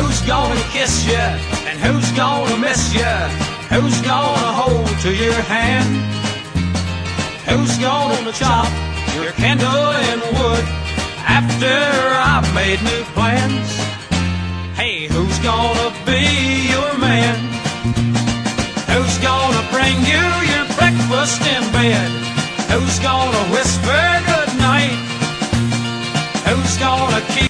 Who's gonna kiss you, and who's gonna miss you? Who's gonna hold to your hand? Who's gonna chop your kindling wood after I've made new plans? Hey, who's gonna be your man? Who's gonna bring you your breakfast in bed? Who's gonna whisper goodnight? Who's gonna keep